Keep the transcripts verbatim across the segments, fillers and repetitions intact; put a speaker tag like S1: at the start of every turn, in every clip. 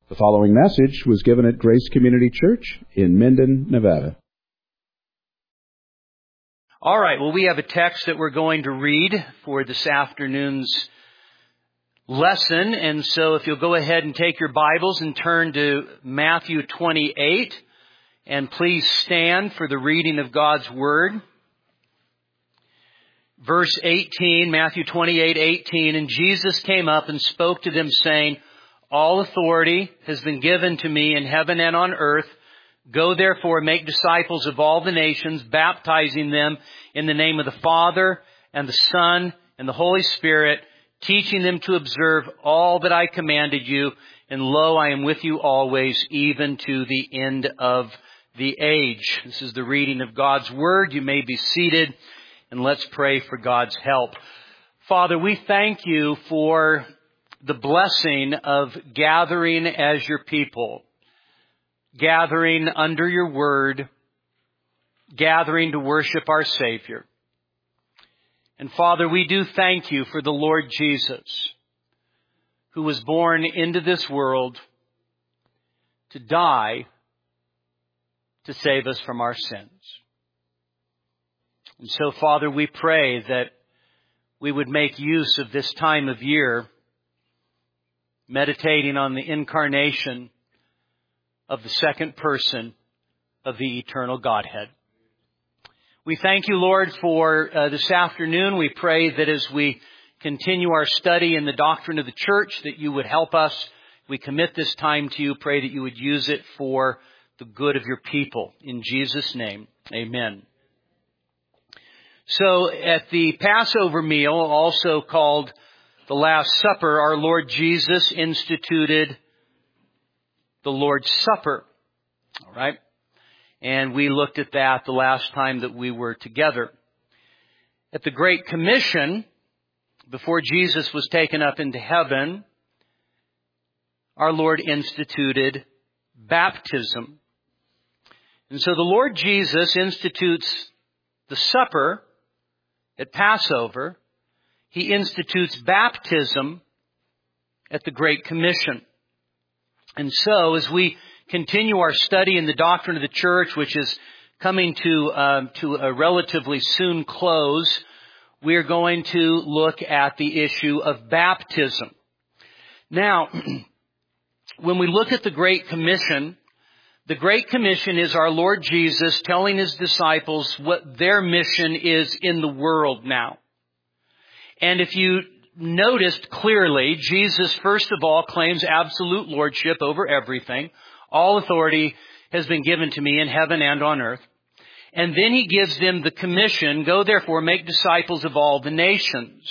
S1: The following message was given at Grace Community Church in Minden, Nevada.
S2: All right, well, we have a text that we're going to read for this afternoon's lesson. And so if you'll go ahead and take your Bibles and turn to Matthew twenty-eight, and please stand for the reading of God's Word. Verse eighteen, Matthew twenty-eight, eighteen, and Jesus came up and spoke to them, saying, all authority has been given to me in heaven and on earth. Go therefore, make disciples of all the nations, baptizing them in the name of the Father and the Son and the Holy Spirit, teaching them to observe all that I commanded you. And lo, I am with you always, even to the end of the age. This is the reading of God's Word. You may be seated, and let's pray for God's help. Father, we thank you for the blessing of gathering as your people, gathering under your word, gathering to worship our Savior. And Father, we do thank you for the Lord Jesus, who was born into this world to die to save us from our sins. And so, Father, we pray that we would make use of this time of year meditating on the incarnation of the second person of the eternal Godhead. We thank you, Lord, for uh, this afternoon. We pray that as we continue our study in the doctrine of the church, that you would help us. We commit this time to you. Pray that you would use it for the good of your people. In Jesus' name, amen. So at the Passover meal, also called the Last Supper, our Lord Jesus instituted the Lord's Supper. All right? And we looked at that the last time that we were together. At the Great Commission, before Jesus was taken up into heaven, our Lord instituted baptism. And so the Lord Jesus institutes the supper at Passover. He institutes baptism at the Great Commission. And so, as we continue our study in the doctrine of the church, which is coming to uh, to a relatively soon close, we are going to look at the issue of baptism. Now, when we look at the Great Commission, the Great Commission is our Lord Jesus telling His disciples what their mission is in the world now. And if you noticed clearly, Jesus, first of all, claims absolute lordship over everything. All authority has been given to me in heaven and on earth. And then He gives them the commission, go therefore, make disciples of all the nations.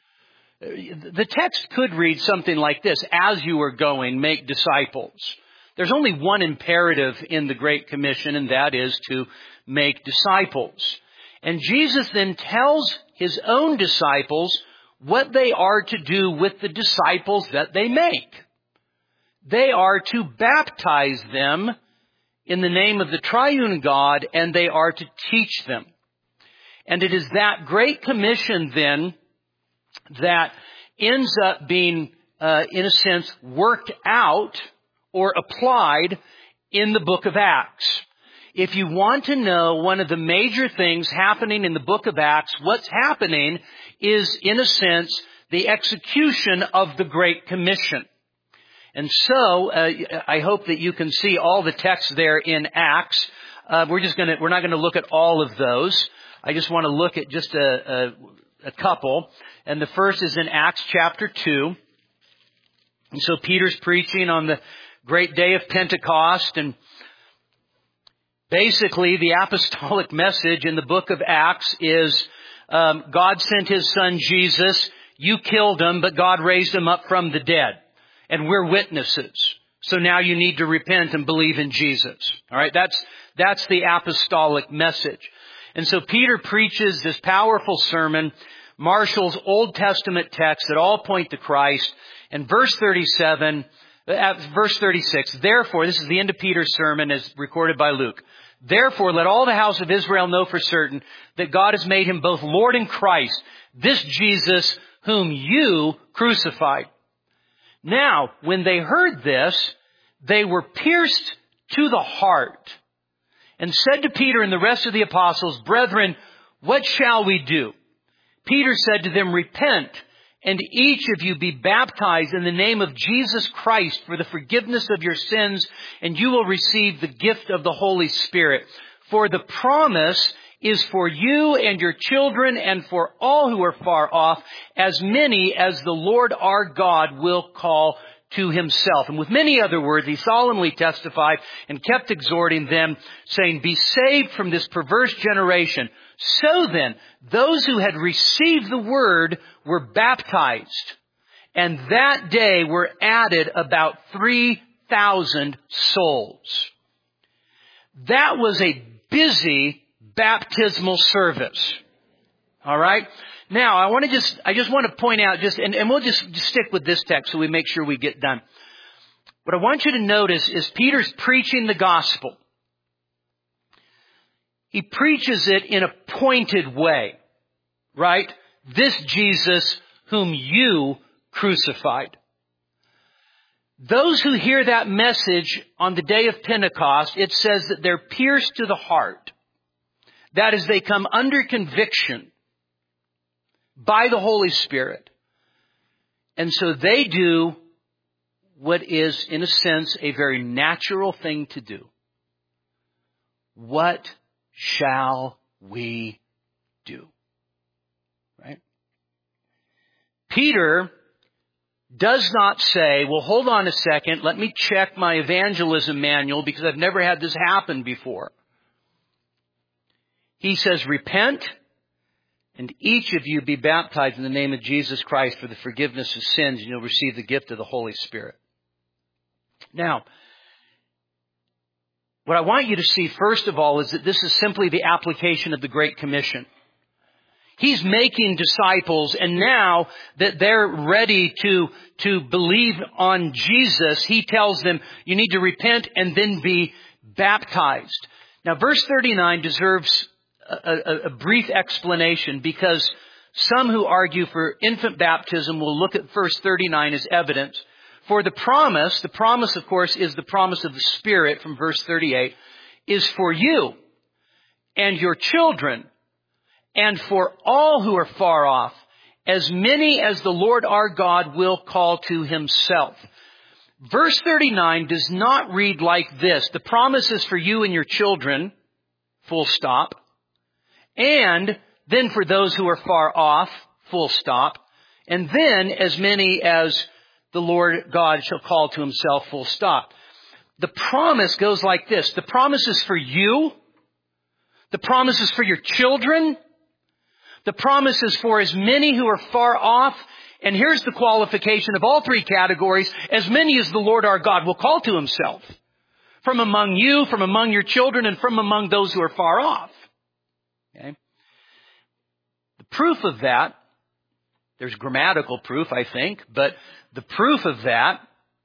S2: The text could read something like this, as you are going, make disciples. There's only one imperative in the Great Commission, and that is to make disciples. And Jesus then tells His own disciples what they are to do with the disciples that they make. They are to baptize them in the name of the triune God, and they are to teach them. And it is that Great Commission then that ends up being, uh, in a sense, worked out or applied in the book of Acts. If you want to know one of the major things happening in the book of Acts, what's happening is, in a sense, the execution of the Great Commission. And so, uh, I hope that you can see all the text there in Acts. Uh, we're just gonna, we're not gonna look at all of those. I just want to look at just a, a, a couple. And the first is in Acts chapter two. And so Peter's preaching on the great day of Pentecost, and basically, the apostolic message in the book of Acts is um, God sent His Son Jesus. You killed Him, but God raised Him up from the dead. And we're witnesses. So now you need to repent and believe in Jesus. All right, that's that's the apostolic message. And so Peter preaches this powerful sermon, marshals Old Testament texts that all point to Christ. And verse thirty-seven, uh, verse thirty-six, therefore, this is the end of Peter's sermon as recorded by Luke. Therefore, let all the house of Israel know for certain that God has made Him both Lord and Christ, this Jesus whom you crucified. Now, when they heard this, they were pierced to the heart and said to Peter and the rest of the apostles, "Brethren, what shall we do?" Peter said to them, "Repent, and each of you be baptized in the name of Jesus Christ for the forgiveness of your sins, and you will receive the gift of the Holy Spirit. For the promise is for you and your children and for all who are far off, as many as the Lord our God will call to himself." And with many other words, he solemnly testified and kept exhorting them, saying, "Be saved from this perverse generation." So then, those who had received the word were baptized, and that day were added about three thousand souls. That was a busy baptismal service. All right? Now, I want to just, I just want to point out just, and, and we'll just, just stick with this text so we make sure we get done. What I want you to notice is Peter's preaching the gospel. He preaches it in a pointed way, right? This Jesus whom you crucified. Those who hear that message on the day of Pentecost, it says that they're pierced to the heart. That is, they come under conviction by the Holy Spirit. And so they do what is, in a sense, a very natural thing to do. What shall we do? Right? Peter does not say, well, hold on a second, let me check my evangelism manual because I've never had this happen before. He says, "Repent, and each of you be baptized in the name of Jesus Christ for the forgiveness of sins, and you'll receive the gift of the Holy Spirit." Now, what I want you to see, first of all, is that this is simply the application of the Great Commission. He's making disciples, and now that they're ready to, to believe on Jesus, he tells them, you need to repent and then be baptized. Now, verse thirty-nine deserves a, a, a brief explanation, because some who argue for infant baptism will look at verse thirty-nine as evidence. For the promise, the promise, of course, is the promise of the Spirit from verse thirty-eight, is for you and your children and for all who are far off, as many as the Lord our God will call to himself. Verse thirty-nine does not read like this: the promise is for you and your children, full stop, and then for those who are far off, full stop, and then as many as the Lord God shall call to himself, full stop. The promise goes like this: the promise is for you, the promise is for your children, the promise is for as many who are far off, and here's the qualification of all three categories: as many as the Lord our God will call to himself. From among you, from among your children, and from among those who are far off. Okay? The proof of that, there's grammatical proof, I think, but the proof of that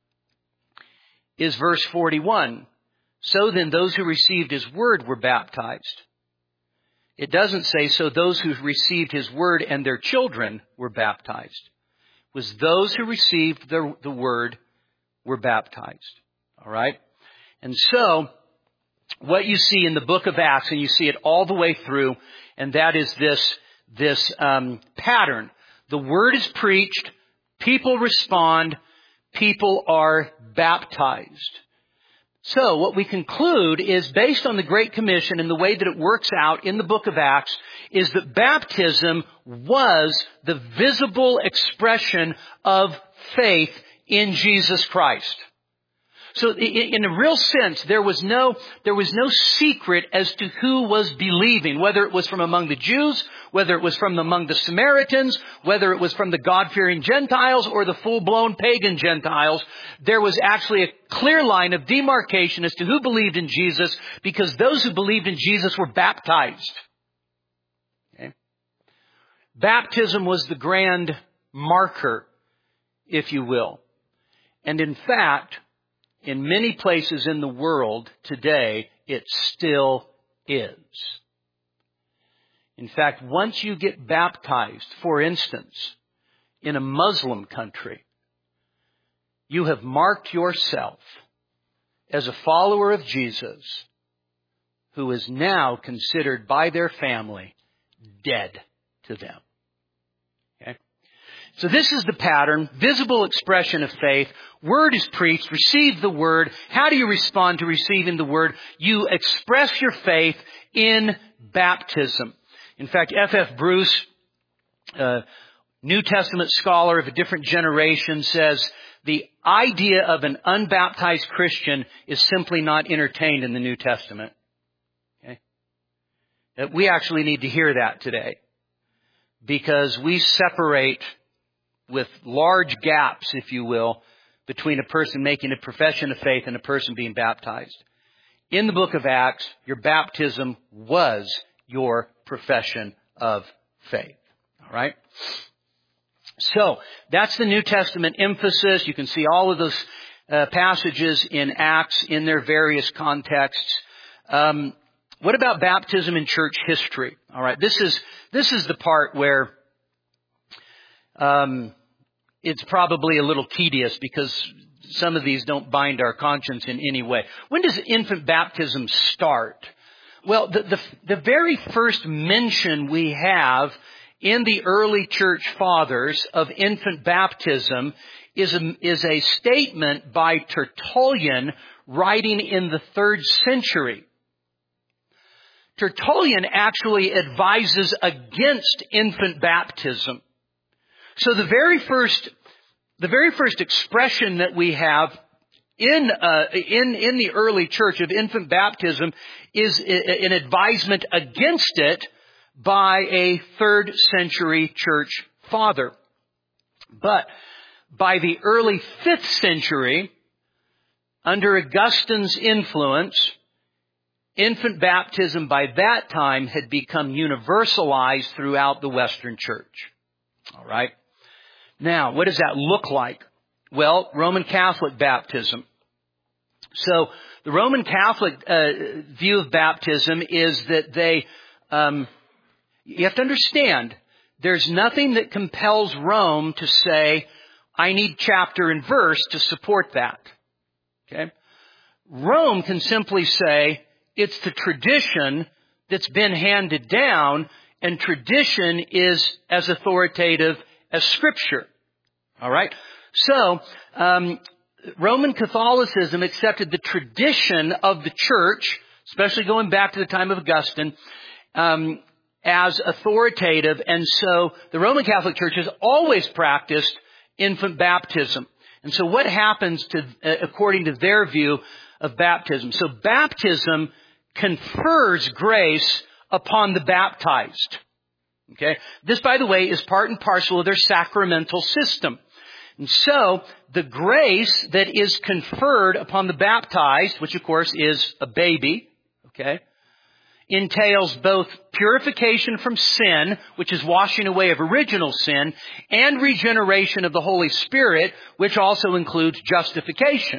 S2: is verse forty-one. So then those who received his word were baptized. It doesn't say, so those who received his word and their children were baptized. It was those who received the, the word were baptized. All right? And so, what you see in the book of Acts, and you see it all the way through, and that is this, this um, pattern. The word is preached, people respond, people are baptized. So what we conclude is, based on the Great Commission and the way that it works out in the book of Acts, is that baptism was the visible expression of faith in Jesus Christ. So in a real sense, there was no, there was no secret as to who was believing, whether it was from among the Jews, whether it was from among the Samaritans, whether it was from the God-fearing Gentiles or the full-blown pagan Gentiles. There was actually a clear line of demarcation as to who believed in Jesus, because those who believed in Jesus were baptized. Okay? Baptism was the grand marker, if you will. And in fact, in many places in the world today, it still is. In fact, once you get baptized, for instance, in a Muslim country, you have marked yourself as a follower of Jesus who is now considered by their family dead to them. Okay? So this is the pattern, visible expression of faith. Word is preached, receive the word. How do you respond to receiving the word? You express your faith in baptism. In fact, F F Bruce, a New Testament scholar of a different generation, says the idea of an unbaptized Christian is simply not entertained in the New Testament. Okay? That we actually need to hear that today, because we separate with large gaps, if you will, between a person making a profession of faith and a person being baptized. In the book of Acts, your baptism was your profession of faith. All right? So, that's the New Testament emphasis. You can see all of those uh, passages in Acts in their various contexts. Um, what about baptism in church history? All right, this is this is the part where um, it's probably a little tedious, because some of these don't bind our conscience in any way. When does infant baptism start? Well, the the, the very first mention we have in the early church fathers of infant baptism is a, is a statement by Tertullian, writing in the third century. Tertullian actually advises against infant baptism. So the very first, the very first expression that we have in uh, in in the early church of infant baptism is an advisement against it by a third century church father. But by the early fifth century, under Augustine's influence, infant baptism by that time had become universalized throughout the Western church. All right. Now, what does that look like? Well, Roman Catholic baptism. So the Roman Catholic uh, view of baptism is that they um You have to understand, there's nothing that compels Rome to say, I need chapter and verse to support that. Okay? Rome can simply say, it's the tradition that's been handed down, and tradition is as authoritative as Scripture. All right? So, um, Roman Catholicism accepted the tradition of the church, especially going back to the time of Augustine, um, as authoritative, and so the Roman Catholic Church has always practiced infant baptism. And so what happens to, uh, according to their view of baptism? So baptism confers grace upon the baptized. Okay? This, by the way, is part and parcel of their sacramental system. And so the grace that is conferred upon the baptized, which of course is a baby, okay, entails both purification from sin, which is washing away of original sin, and regeneration of the Holy Spirit, which also includes justification.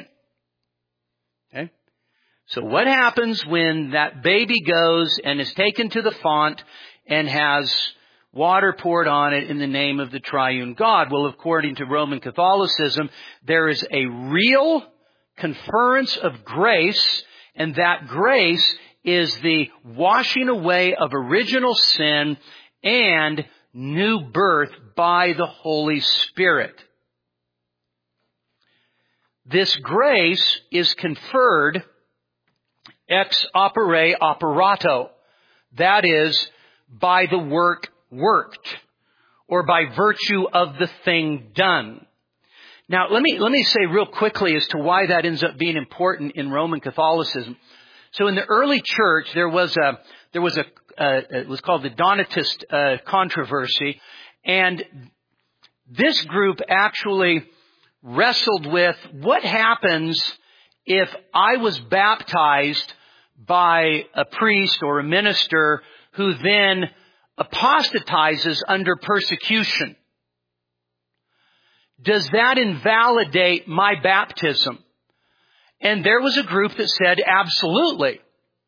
S2: Okay? So what happens when that baby goes and is taken to the font and has water poured on it in the name of the triune God? Well, according to Roman Catholicism, there is a real conference of grace, and that grace is the washing away of original sin and new birth by the Holy Spirit. This grace is conferred ex opere operato. That is, by the work worked, or by virtue of the thing done. Now, let me, let me say real quickly as to why that ends up being important in Roman Catholicism. So in the early church, there was a, there was a, uh, it was called the Donatist uh, controversy. And this group actually wrestled with what happens if I was baptized by a priest or a minister who then apostatizes under persecution. Does that invalidate my baptism? And there was a group that said absolutely.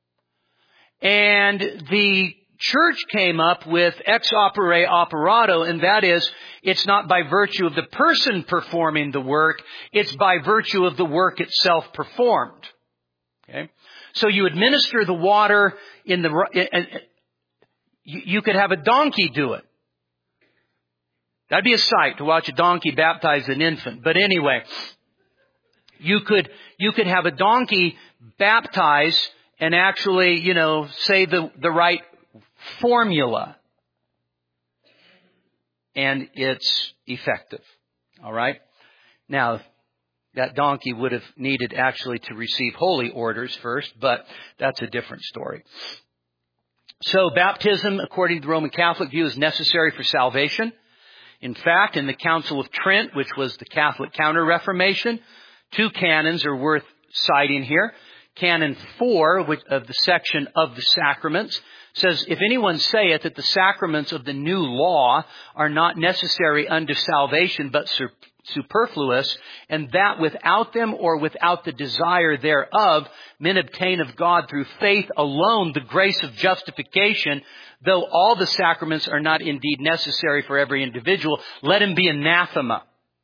S2: And the church came up with ex opere operato, and that is, it's not by virtue of the person performing the work, it's by virtue of the work itself performed. Okay? So you administer the water in the, and you could have a donkey do it. That'd be a sight to watch a donkey baptize an infant. But anyway, you could, you could have a donkey baptize and actually, you know, say the, the right formula. And it's effective. All right? Now, that donkey would have needed actually to receive holy orders first, but that's a different story. So baptism, according to the Roman Catholic view, is necessary for salvation. In fact, in the Council of Trent, which was the Catholic Counter-Reformation, two canons are worth citing here. Canon four which, of the section of the sacraments says, if anyone saith that the sacraments of the new law are not necessary unto salvation, but sur- superfluous, and that without them or without the desire thereof, men obtain of God through faith alone the grace of justification, though all the sacraments are not indeed necessary for every individual, let him be anathema.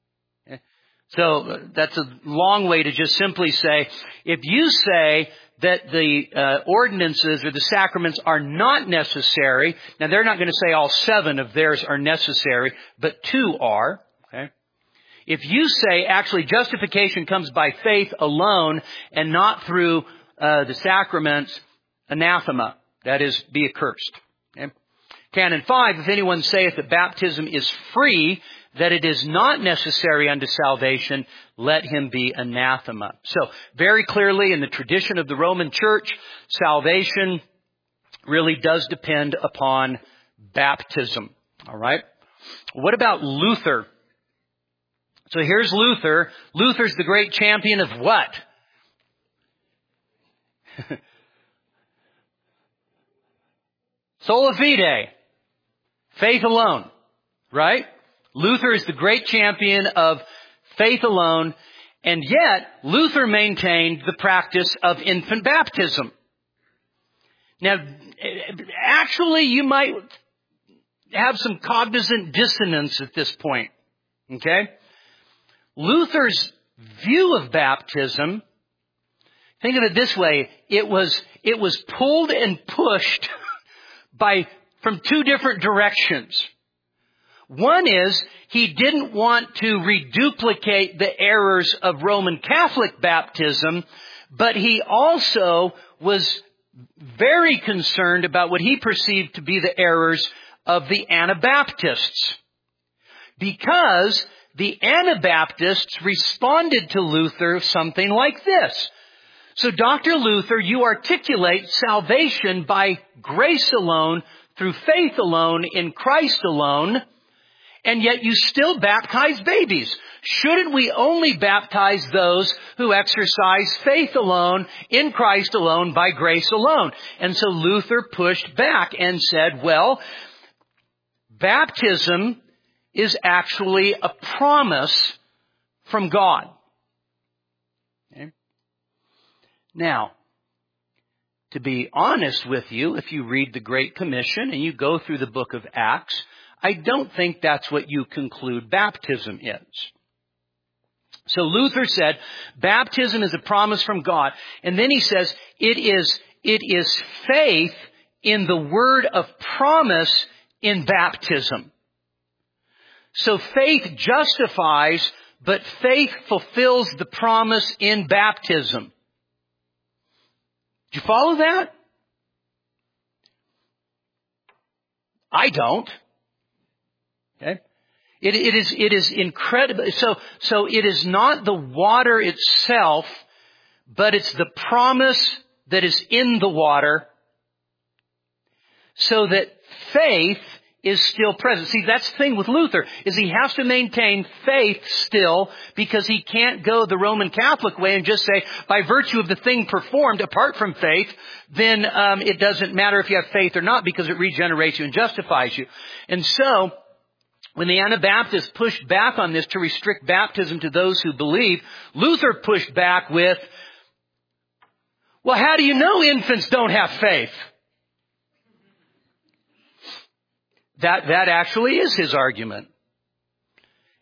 S2: So that's a long way to just simply say, if you say that the uh, ordinances or the sacraments are not necessary, now they're not going to say all seven of theirs are necessary, but two are. Okay? If you say actually justification comes by faith alone and not through uh, the sacraments, anathema, that is, be accursed. Okay? Canon five, if anyone saith that baptism is free, that it is not necessary unto salvation, let him be anathema. So, very clearly in the tradition of the Roman Church, salvation really does depend upon baptism. All right? What about Luther? So here's Luther. Luther's the great champion of what? Sola fide. Faith alone. Right? Luther is the great champion of faith alone, and yet Luther maintained the practice of infant baptism. Now, actually, you might have some cognizant dissonance at this point. Okay? Luther's view of baptism, think of it this way, it was, it was pulled and pushed by, from two different directions. One is, he didn't want to reduplicate the errors of Roman Catholic baptism, but he also was very concerned about what he perceived to be the errors of the Anabaptists. Because the Anabaptists responded to Luther something like this. So, Doctor Luther, you articulate salvation by grace alone, through faith alone, in Christ alone, and yet you still baptize babies. Shouldn't we only baptize those who exercise faith alone, in Christ alone, by grace alone? And so Luther pushed back and said, well, baptism is actually a promise from God. Okay? Now, to be honest with you, if you read the Great Commission and you go through the book of Acts, I don't think that's what you conclude baptism is. So Luther said, baptism is a promise from God. And then he says, it is, it is faith in the word of promise in baptism. So faith justifies, but faith fulfills the promise in baptism. Do you follow that? I don't. Okay? It, it is, it is incredible. So, so it is not the water itself, but it's the promise that is in the water, so that faith is still present. See, that's the thing with Luther, is he has to maintain faith still, because he can't go the Roman Catholic way and just say, by virtue of the thing performed apart from faith, then um, it doesn't matter if you have faith or not, because it regenerates you and justifies you. And so, when the Anabaptists pushed back on this to restrict baptism to those who believe, Luther pushed back with, well, how do you know infants don't have faith? That, that actually is his argument.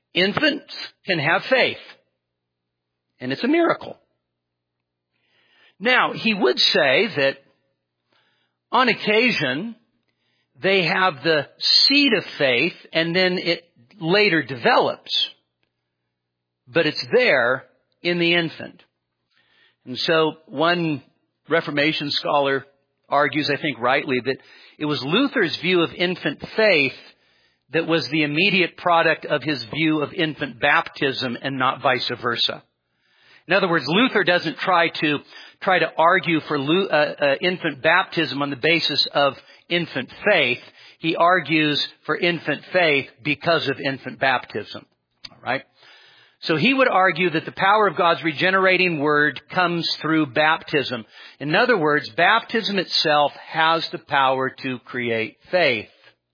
S2: Infants can have faith. And it's a miracle. Now, he would say that on occasion, they have the seed of faith and then it later develops. But it's there in the infant. And so one Reformation scholar argues, I think rightly, that it was Luther's view of infant faith that was the immediate product of his view of infant baptism and not vice versa. In other words, Luther doesn't try to try to argue for uh, uh, infant baptism on the basis of infant faith. He argues for infant faith because of infant baptism. All right? So he would argue that the power of God's regenerating word comes through baptism. In other words, baptism itself has the power to create faith.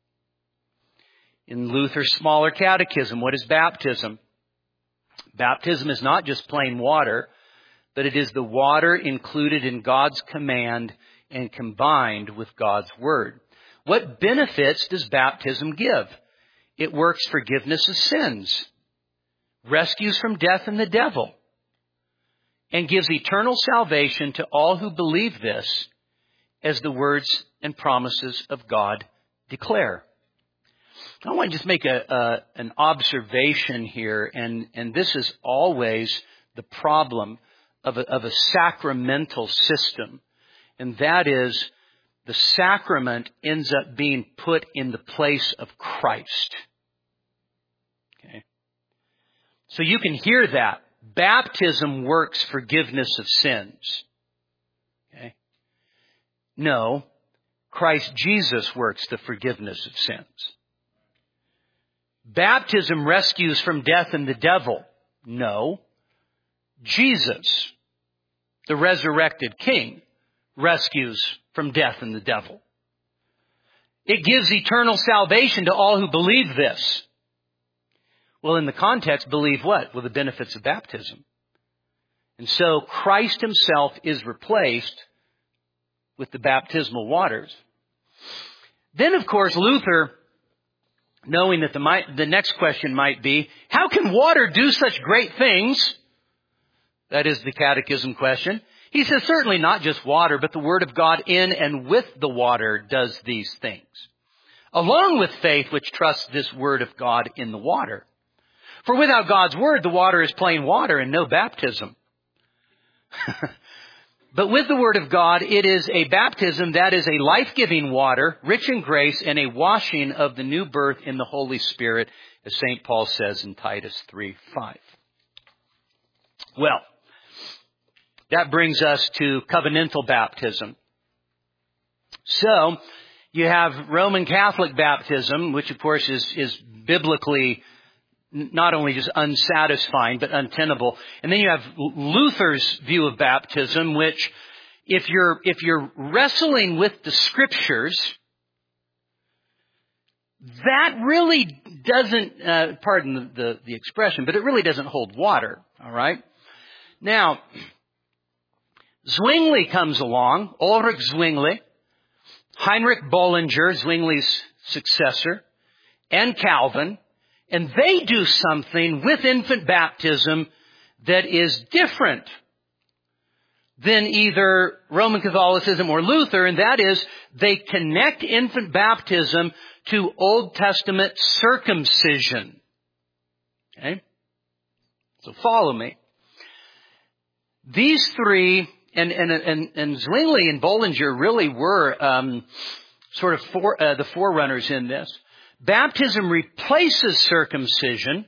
S2: In Luther's smaller catechism, what is baptism? Baptism is not just plain water, but it is the water included in God's command and combined with God's word. What benefits does baptism give? It works forgiveness of sins, rescues from death and the devil, and gives eternal salvation to all who believe this, as the words and promises of God declare. I want to just make a, a an observation here, and, and this is always the problem of a, of a sacramental system, and that is the sacrament ends up being put in the place of Christ. Okay. So you can hear that. Baptism works forgiveness of sins. Okay. No, Christ Jesus works the forgiveness of sins. Baptism rescues from death and the devil. No, Jesus, the resurrected King, rescues from death and the devil. It gives eternal salvation to all who believe this. Well, in the context, believe what? Well, the benefits of baptism. And so Christ himself is replaced with the baptismal waters. Then, of course, Luther, knowing that the, might, the next question might be, how can water do such great things? That is the catechism question. He says certainly not just water, but the Word of God in and with the water does these things, along with faith which trusts this Word of God in the water. For without God's Word, the water is plain water and no baptism. But with the Word of God, it is a baptism that is a life-giving water, rich in grace, and a washing of the new birth in the Holy Spirit, as Saint Paul says in Titus three five. Well, that brings us to covenantal baptism. So, you have Roman Catholic baptism, which of course is, is biblically not only just unsatisfying, but untenable. And then you have Luther's view of baptism, which if you're, if you're wrestling with the scriptures, that really doesn't, uh, pardon the, the, the expression, but it really doesn't hold water. All right. Now, Zwingli comes along, Ulrich Zwingli, Heinrich Bullinger, Zwingli's successor, and Calvin, and they do something with infant baptism that is different than either Roman Catholicism or Luther, and that is they connect infant baptism to Old Testament circumcision. Okay? So follow me. These three, and, and, and, and Zwingli and Bullinger really were um, sort of for, uh, the forerunners in this. Baptism replaces circumcision,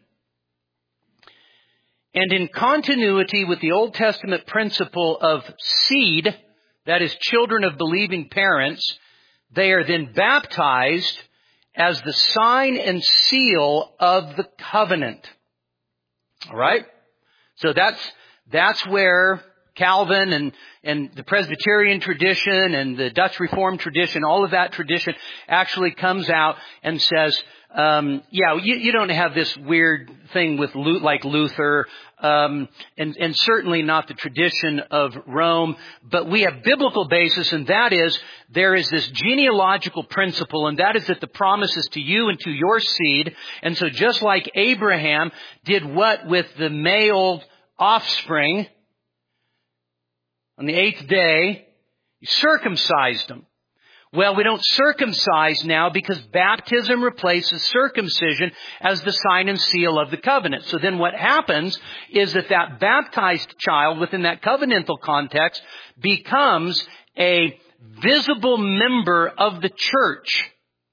S2: and in continuity with the Old Testament principle of seed, that is, children of believing parents, they are then baptized as the sign and seal of the covenant. All right? So that's that's where Calvin and, and the Presbyterian tradition and the Dutch Reformed tradition, all of that tradition actually comes out and says, um, yeah, you, you don't have this weird thing with like Luther, um, and, and certainly not the tradition of Rome, but we have biblical basis, and that is there is this genealogical principle, and that is that the promise is to you and to your seed. And so just like Abraham did what with the male offspring, On the eighth day, you circumcised them. Well, we don't circumcise now because baptism replaces circumcision as the sign and seal of the covenant. So then what happens is that that baptized child within that covenantal context becomes a visible member of the church.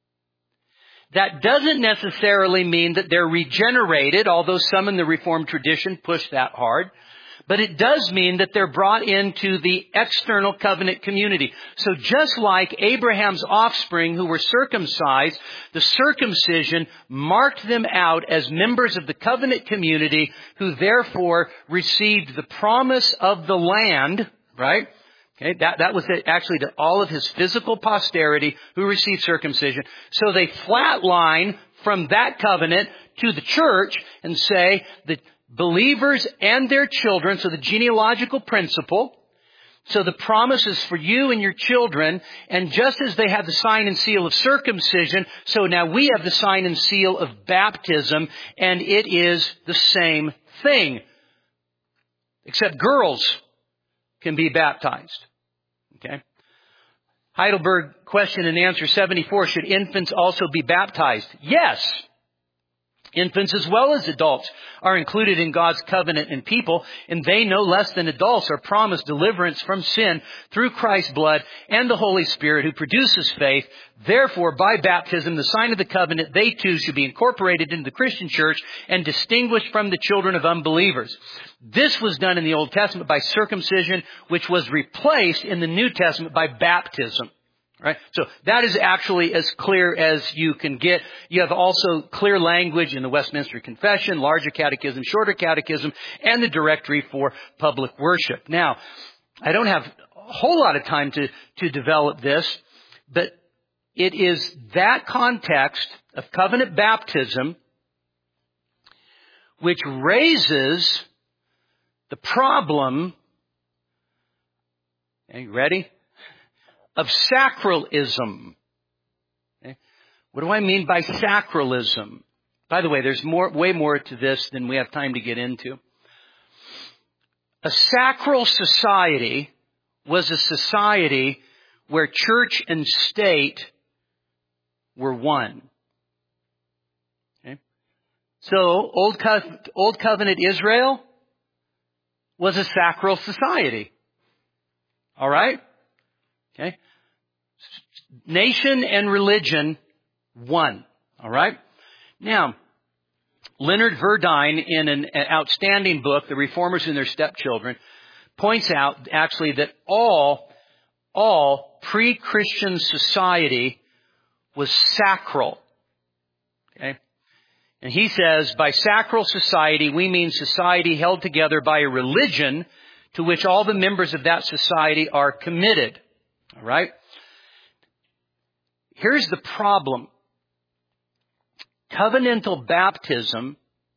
S2: That doesn't necessarily mean that they're regenerated, although some in the Reformed tradition push that hard. But it does mean that they're brought into the external covenant community. So just like Abraham's offspring who were circumcised, the circumcision marked them out as members of the covenant community who therefore received the promise of the land, right? Okay, that, that was actually to all of his physical posterity who received circumcision. So they flatline from that covenant to the church and say that believers and their children, so the genealogical principle, so the promise is for you and your children, and just as they have the sign and seal of circumcision, so now we have the sign and seal of baptism, and it is the same thing. Except girls can be baptized. Okay? Heidelberg question and answer seventy-four, should infants also be baptized? Yes. Infants as well as adults are included in God's covenant and people, and they no less than adults are promised deliverance from sin through Christ's blood and the Holy Spirit who produces faith. Therefore, by baptism, the sign of the covenant, they too should be incorporated into the Christian church and distinguished from the children of unbelievers. This was done in the Old Testament by circumcision, which was replaced in the New Testament by baptism. Right? So that is actually as clear as you can get. You have also clear language in the Westminster Confession, larger catechism, shorter catechism, and the directory for public worship. Now, I don't have a whole lot of time to, to develop this, but it is that context of covenant baptism which raises the problem. Are you ready? Of sacralism. Okay. What do I mean by sacralism? By the way, there's more, way more to this than we have time to get into. A sacral society was a society where church and state were one. Okay. So, Old, Co- Old Covenant Israel was a sacral society. All right? Okay. Nation and religion, one. All right? Now, Leonard Verdine, in an outstanding book, The Reformers and Their Stepchildren, points out actually that all, all pre-Christian society was sacral. Okay? And he says, by sacral society, we mean society held together by a religion to which all the members of that society are committed. All right? Here's the problem. Covenantal baptism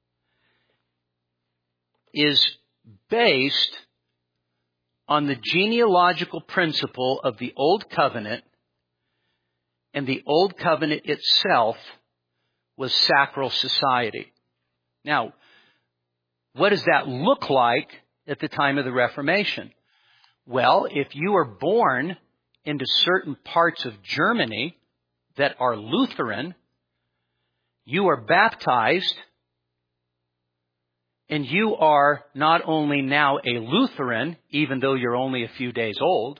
S2: is based on the genealogical principle of the Old Covenant, and the Old Covenant itself was sacral society. Now, what does that look like at the time of the Reformation? Well, if you are born into certain parts of Germany that are Lutheran, you are baptized, and you are not only now a Lutheran, even though you're only a few days old,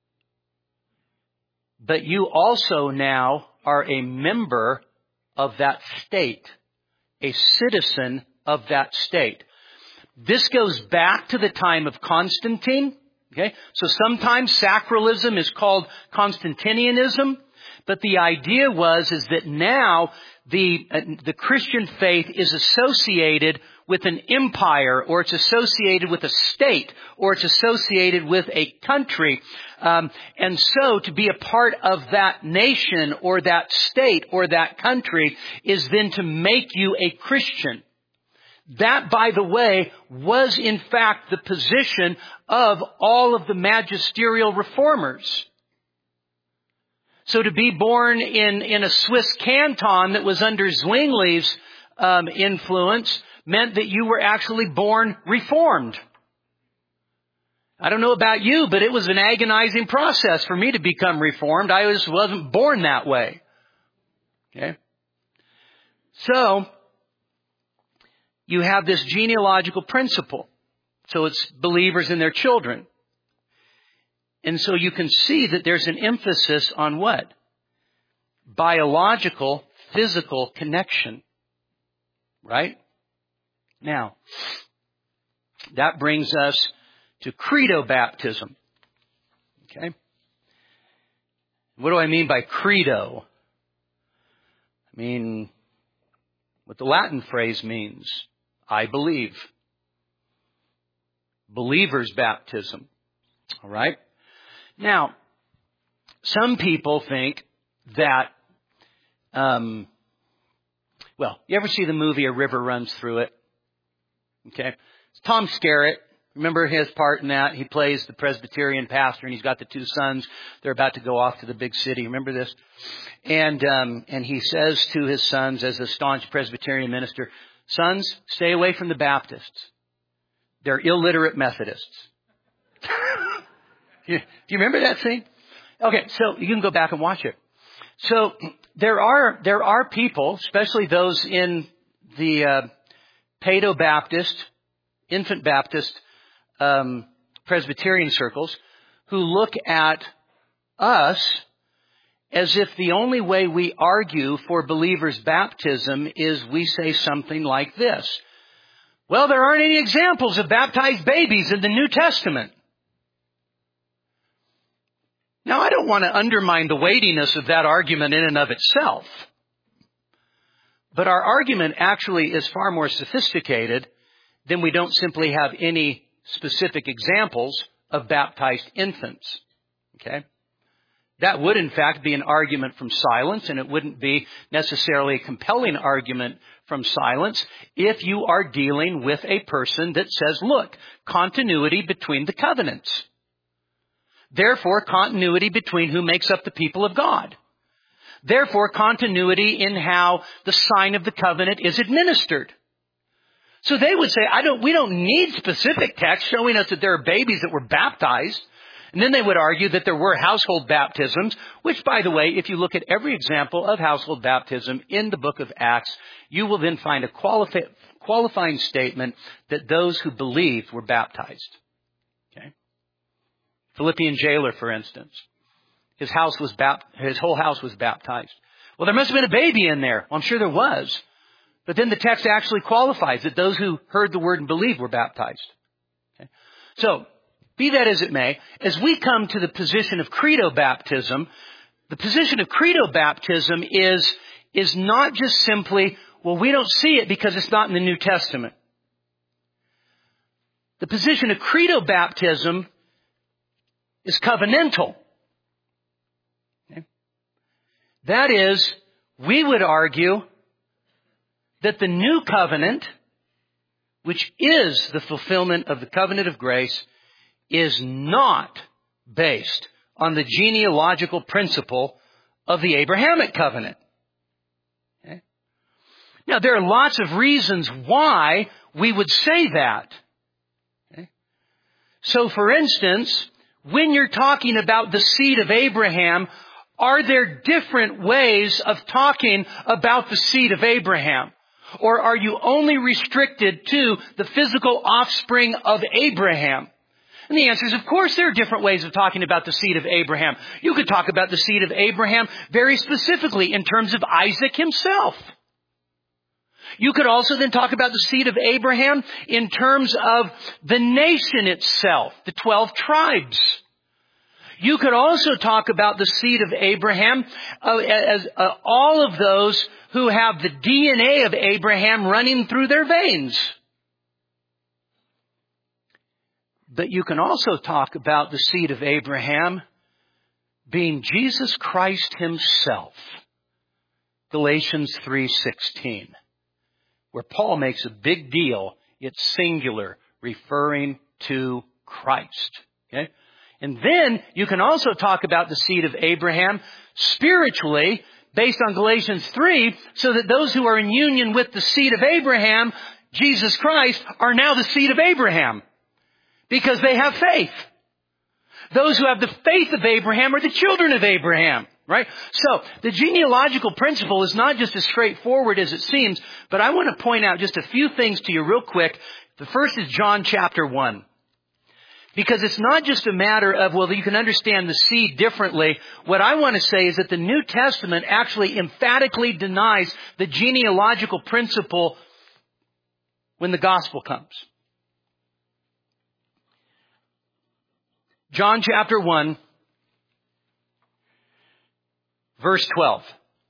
S2: but you also now are a member of that state, a citizen of that state. This goes back to the time of Constantine. Okay, so sometimes sacralism is called Constantinianism, but the idea was is that now the uh, the Christian faith is associated with an empire, or it's associated with a state, or it's associated with a country, um, and so to be a part of that nation or that state or that country is then to make you a Christian. That, by the way, was in fact the position of all of the magisterial reformers. So to be born in, in a Swiss canton that was under Zwingli's um, influence meant that you were actually born reformed. I don't know about you, but it was an agonizing process for me to become Reformed. I just wasn't born that way. Okay? So, you have this genealogical principle. So it's believers and their children. And so you can see that there's an emphasis on what? Biological, physical connection. Right? Now, that brings us to credo baptism. Okay? What do I mean by credo? I mean, what the Latin phrase means. I believe. Believer's baptism. All right? Now, some people think that, um, well, you ever see the movie A River Runs Through It? Okay? It's Tom Skerritt. Remember his part in that? He plays the Presbyterian pastor, and he's got the two sons. They're about to go off to the big city. Remember this? And um, and he says to his sons, as a staunch Presbyterian minister, "Sons, stay away from the Baptists. They're illiterate Methodists." Do you remember that scene? Okay, so you can go back and watch it. So there are there are people, especially those in the uh, Paedo-Baptist, infant Baptist, um, Presbyterian circles, who look at us as if the only way we argue for believers' baptism is we say something like this: well, there aren't any examples of baptized babies in the New Testament. Now, I don't want to undermine the weightiness of that argument in and of itself. But our argument actually is far more sophisticated than we don't simply have any specific examples of baptized infants. Okay? That would, in fact, be an argument from silence, and it wouldn't be necessarily a compelling argument from silence if you are dealing with a person that says, look, continuity between the covenants. Therefore, continuity between who makes up the people of God. Therefore, continuity in how the sign of the covenant is administered. So they would say, I don't, we don't need specific text showing us that there are babies that were baptized. And then they would argue that there were household baptisms, which, by the way, if you look at every example of household baptism in the book of Acts, you will then find a qualifi- qualifying statement that those who believed were baptized. Okay? Philippian jailer, for instance. His house was bap- his whole house was baptized. Well, there must have been a baby in there. Well, I'm sure there was. But then the text actually qualifies that those who heard the word and believed were baptized. Okay? So, be that as it may, as we come to the position of credo baptism, the position of credo baptism is, is not just simply, well, we don't see it because it's not in the New Testament. The position of credo baptism is covenantal. Okay? That is, we would argue that the new covenant, which is the fulfillment of the covenant of grace, is not based on the genealogical principle of the Abrahamic covenant. Okay? Now, there are lots of reasons why we would say that. Okay? So, for instance, when you're talking about the seed of Abraham, are there different ways of talking about the seed of Abraham? Or are you only restricted to the physical offspring of Abraham? And the answer is, of course, there are different ways of talking about the seed of Abraham. You could talk about the seed of Abraham very specifically in terms of Isaac himself. You could also then talk about the seed of Abraham in terms of the nation itself, the twelve tribes. You could also talk about the seed of Abraham uh, as uh, all of those who have the D N A of Abraham running through their veins. But you can also talk about the seed of Abraham being Jesus Christ himself. Galatians three sixteen. Where Paul makes a big deal, it's singular, referring to Christ. Okay? And then you can also talk about the seed of Abraham spiritually, based on Galatians three, so that those who are in union with the seed of Abraham, Jesus Christ, are now the seed of Abraham. Because they have faith. Those who have the faith of Abraham are the children of Abraham, right? So the genealogical principle is not just as straightforward as it seems, but I want to point out just a few things to you real quick. The first is John chapter one. Because it's not just a matter of, well, you can understand the seed differently. What I want to say is that the New Testament actually emphatically denies the genealogical principle when the gospel comes. John chapter one, verse twelve.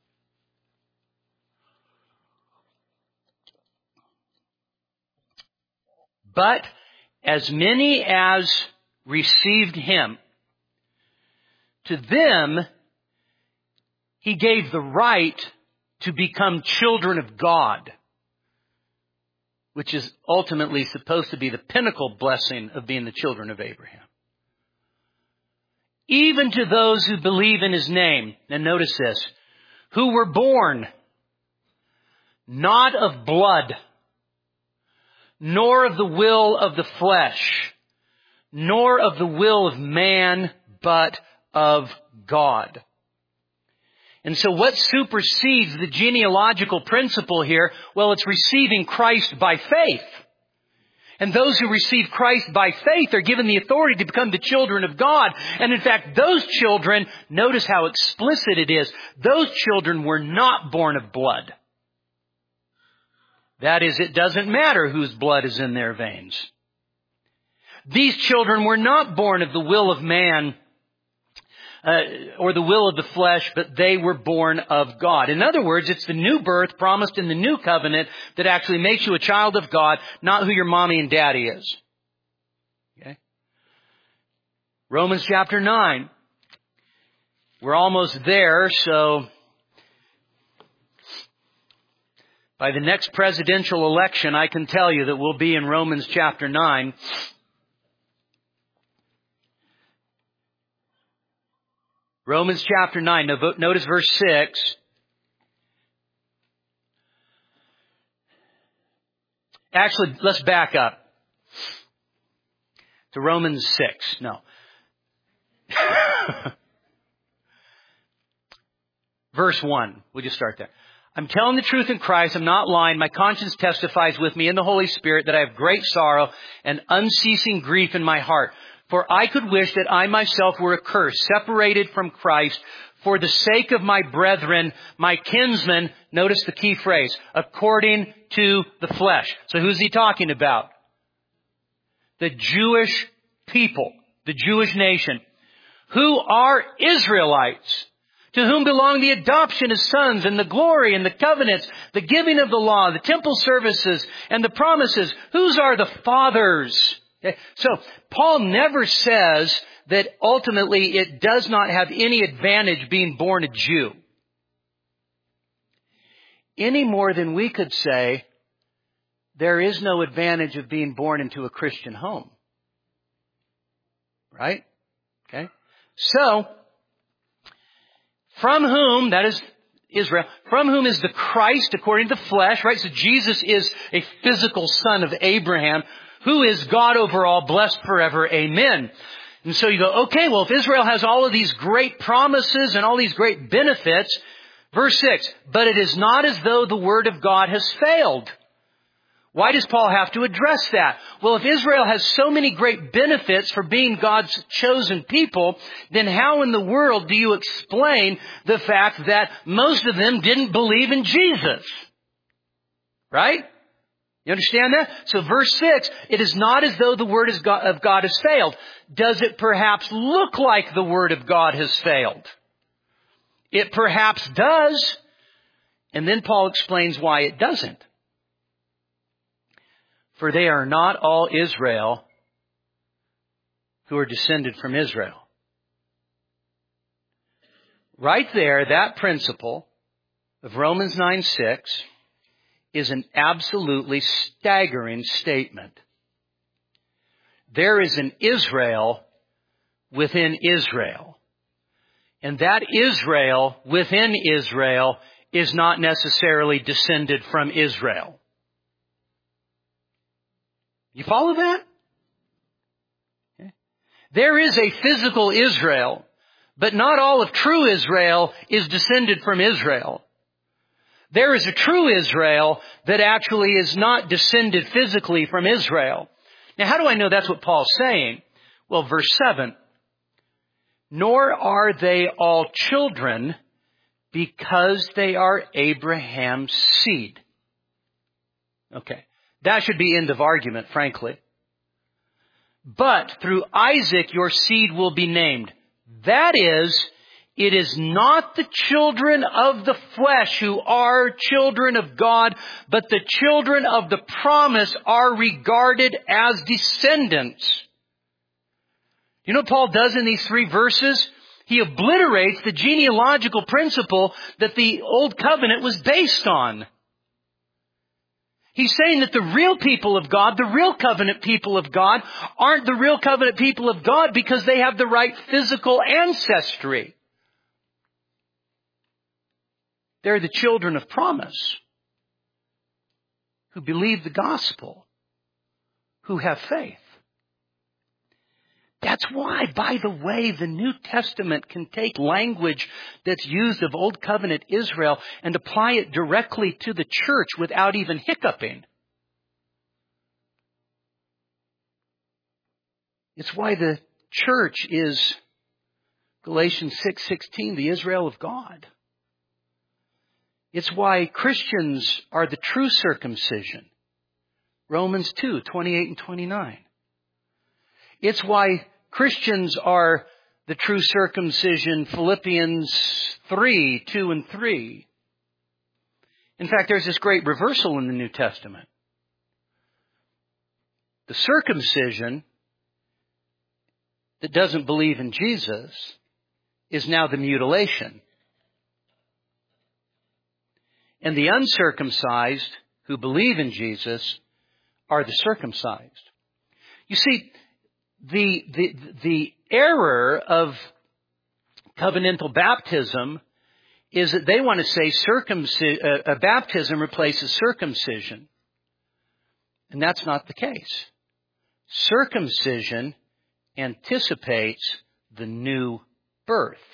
S2: But as many as received him, to them he gave the right to become children of God, which is ultimately supposed to be the pinnacle blessing of being the children of Abraham. Even to those who believe in his name, and notice this, who were born not of blood, nor of the will of the flesh, nor of the will of man, but of God. And so what supersedes the genealogical principle here? Well, it's receiving Christ by faith. And those who receive Christ by faith are given the authority to become the children of God. And in fact, those children, notice how explicit it is, those children were not born of blood. That is, it doesn't matter whose blood is in their veins. These children were not born of the will of man uh, or the will of the flesh, but they were born of God. In other words, it's the new birth promised in the new covenant that actually makes you a child of God, not who your mommy and daddy is. Okay? Romans chapter nine. We're almost there, so by the next presidential election, I can tell you that we'll be in Romans chapter nine. Romans chapter nine. Notice verse six. Actually, let's back up to Romans six. No. Verse one. We'll just start there. I'm telling the truth in Christ. I'm not lying. My conscience testifies with me in the Holy Spirit that I have great sorrow and unceasing grief in my heart. For I could wish that I myself were accursed, separated from Christ, for the sake of my brethren, my kinsmen, notice the key phrase, according to the flesh. So who's he talking about? The Jewish people, the Jewish nation, who are Israelites, to whom belong the adoption as sons and the glory and the covenants, the giving of the law, the temple services and the promises. Whose are the fathers? Okay. So Paul never says that ultimately it does not have any advantage being born a Jew. Any more than we could say there is no advantage of being born into a Christian home. Right? Okay. So, from whom, that is Israel, from whom is the Christ according to the flesh, right? So Jesus is a physical son of Abraham, who is God over all, blessed forever. Amen. And so you go, okay, well, if Israel has all of these great promises and all these great benefits, verse six, but it is not as though the word of God has failed. Why does Paul have to address that? Well, if Israel has so many great benefits for being God's chosen people, then how in the world do you explain the fact that most of them didn't believe in Jesus? Right? You understand that? So verse six, it is not as though the word of God has failed. Does it perhaps look like the word of God has failed? It perhaps does. And then Paul explains why it doesn't. For they are not all Israel who are descended from Israel. Right there, that principle of Romans nine six is an absolutely staggering statement. There is an Israel within Israel. And that Israel within Israel is not necessarily descended from Israel. You follow that? Okay. There is a physical Israel, but not all of true Israel is descended from Israel. There is a true Israel that actually is not descended physically from Israel. Now, how do I know that's what Paul's saying? Well, verse seven. Nor are they all children because they are Abraham's seed. Okay. That should be end of argument, frankly. But through Isaac your seed will be named. That is, it is not the children of the flesh who are children of God, but the children of the promise are regarded as descendants. You know what Paul does in these three verses? He obliterates the genealogical principle that the Old Covenant was based on. He's saying that the real people of God, the real covenant people of God, aren't the real covenant people of God because they have the right physical ancestry. They're the children of promise who believe the gospel, who have faith. That's why, by the way, the New Testament can take language that's used of Old Covenant Israel and apply it directly to the church without even hiccuping. It's why the church is, Galatians six sixteen, the Israel of God. It's why Christians are the true circumcision, Romans two twenty-eight and twenty-nine. It's why Christians are the true circumcision, Philippians three, two and three. In fact, there's this great reversal in the New Testament. The circumcision that doesn't believe in Jesus is now the mutilation. And the uncircumcised who believe in Jesus are the circumcised. You see, The, the, the error of covenantal baptism is that they want to say circumcision, uh, baptism replaces circumcision. And that's not the case. Circumcision anticipates the new birth,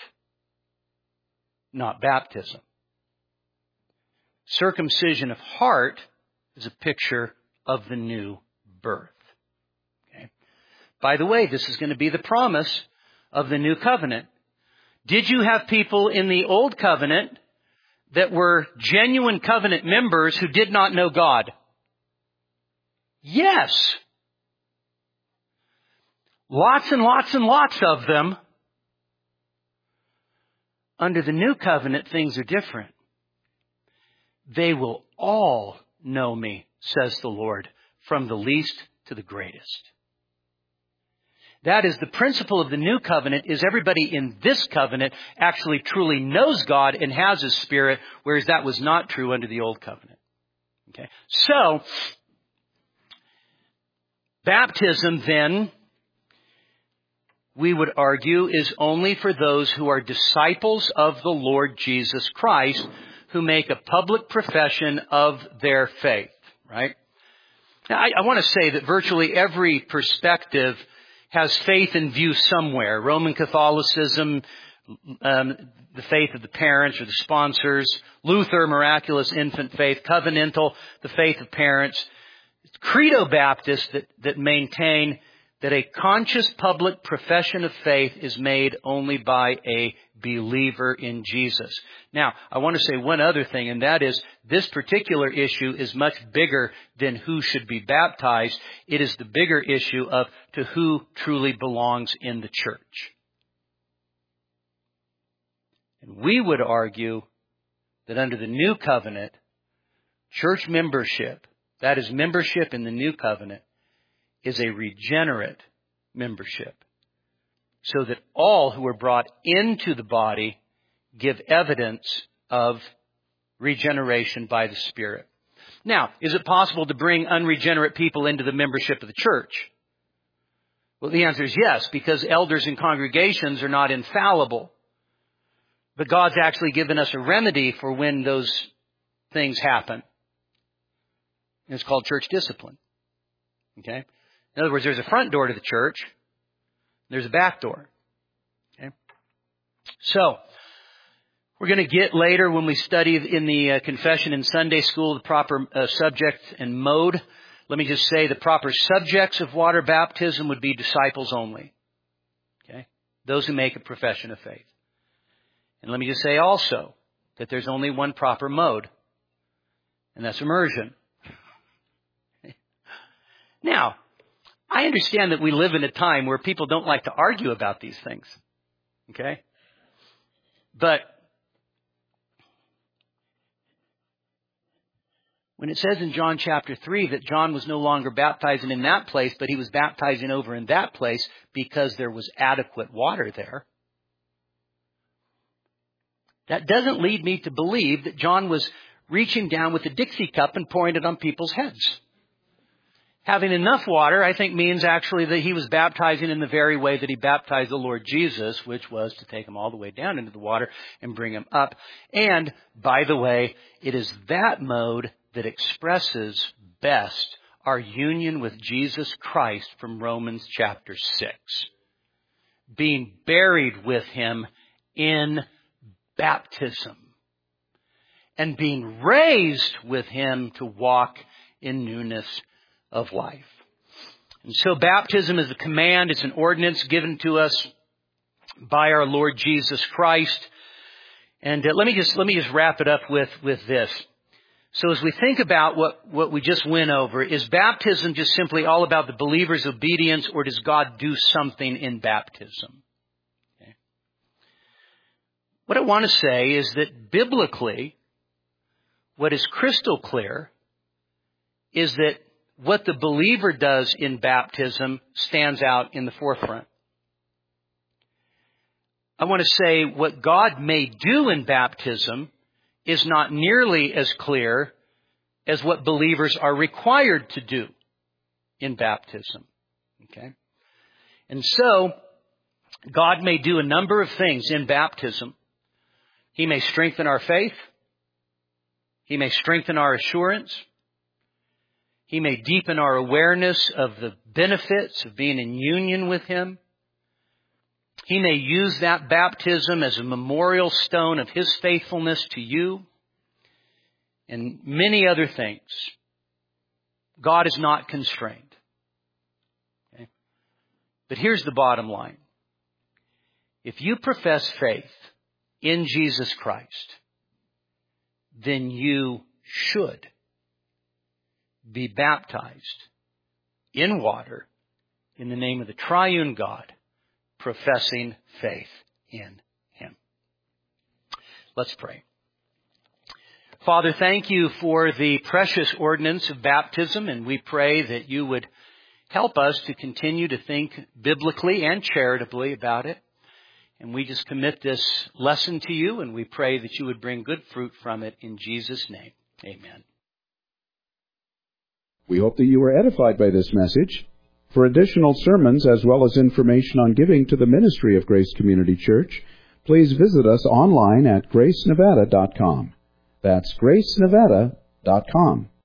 S2: not baptism. Circumcision of heart is a picture of the new birth. By the way, this is going to be the promise of the new covenant. Did you have people in the old covenant that were genuine covenant members who did not know God? Yes. Lots and lots and lots of them. Under the new covenant, things are different. They will all know me, says the Lord, from the least to the greatest. That is, the principle of the new covenant is everybody in this covenant actually truly knows God and has His Spirit, whereas that was not true under the old covenant. Okay. So, baptism then, we would argue, is only for those who are disciples of the Lord Jesus Christ, who make a public profession of their faith, right? Now, I, I want to say that virtually every perspective has faith in view somewhere. Roman Catholicism, um, the faith of the parents or the sponsors. Luther, miraculous infant faith. Covenantal, the faith of parents. It's Credo Baptists that, that maintain that a conscious public profession of faith is made only by a believer in Jesus. Now, I want to say one other thing, and that is this particular issue is much bigger than who should be baptized. It is the bigger issue of to who truly belongs in the church. And we would argue that under the new covenant, church membership, that is membership in the new covenant, is a regenerate membership, so that all who are brought into the body give evidence of regeneration by the Spirit. Now, is it possible to bring unregenerate people into the membership of the church? Well, the answer is yes, because elders and congregations are not infallible. But God's actually given us a remedy for when those things happen. And it's called church discipline. Okay? In other words, there's a front door to the church. There's a back door. Okay? So, we're going to get later when we study in the uh, confession in Sunday school the proper uh, subject and mode. Let me just say the proper subjects of water baptism would be disciples only. Okay? Those who make a profession of faith. And let me just say also that there's only one proper mode, and that's immersion. Now, I understand that we live in a time where people don't like to argue about these things. Okay? But when it says in John chapter three that John was no longer baptizing in that place, but he was baptizing over in that place because there was adequate water there, that doesn't lead me to believe that John was reaching down with a Dixie cup and pouring it on people's heads. Having enough water, I think, means actually that he was baptizing in the very way that he baptized the Lord Jesus, which was to take him all the way down into the water and bring him up. And, by the way, it is that mode that expresses best our union with Jesus Christ from Romans chapter six. Being buried with him in baptism. And being raised with him to walk in newness of life. And so baptism is a command. It's an ordinance given to us by our Lord Jesus Christ. And uh, let me just let me just wrap it up with, with this. So as we think about what, what we just went over, is baptism just simply all about the believer's obedience, or does God do something in baptism? Okay. What I want to say is that biblically, what is crystal clear is that what the believer does in baptism stands out in the forefront. I want to say what God may do in baptism is not nearly as clear as what believers are required to do in baptism. Okay? And so, God may do a number of things in baptism. He may strengthen our faith. He may strengthen our assurance. He may deepen our awareness of the benefits of being in union with Him. He may use that baptism as a memorial stone of His faithfulness to you. And many other things. God is not constrained. Okay? But here's the bottom line. If you profess faith in Jesus Christ, then you should be baptized in water in the name of the triune God, professing faith in Him. Let's pray. Father, thank you for the precious ordinance of baptism, and we pray that you would help us to continue to think biblically and charitably about it. And we just commit this lesson to you, and we pray that you would bring good fruit from it in Jesus' name. Amen.
S1: We hope that you were edified by this message. For additional sermons as well as information on giving to the ministry of Grace Community Church, please visit us online at grace nevada dot com. That's grace nevada dot com.